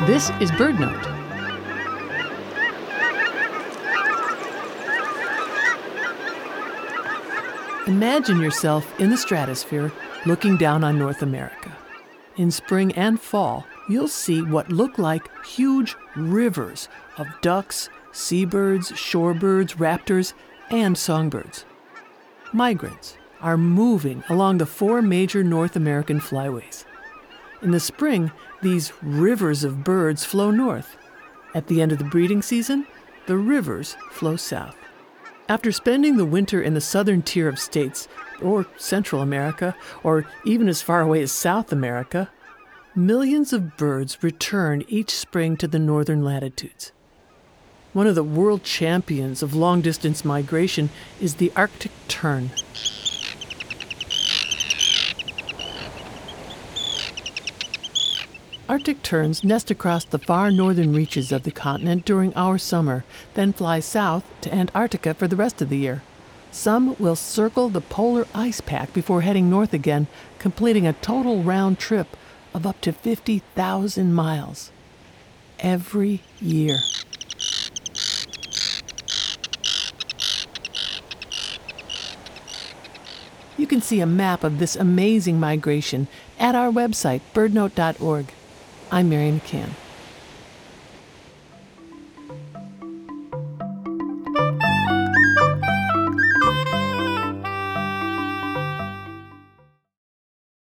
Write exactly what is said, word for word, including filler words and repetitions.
This is BirdNote. Imagine yourself in the stratosphere looking down on North America. In spring and fall, you'll see what look like huge rivers of ducks, seabirds, shorebirds, raptors, and songbirds. Migrants are moving along the four major North American flyways. In the spring, these rivers of birds flow north. At the end of the breeding season, the rivers flow south. After spending the winter in the southern tier of states, or Central America, or even as far away as South America, millions of birds return each spring to the northern latitudes. One of the world champions of long-distance migration is the Arctic tern. Arctic terns nest across the far northern reaches of the continent during our summer, then fly south to Antarctica for the rest of the year. Some will circle the polar ice pack before heading north again, completing a total round trip of up to fifty thousand miles every year. You can see a map of this amazing migration at our website, bird note dot org. I'm Mary McCann.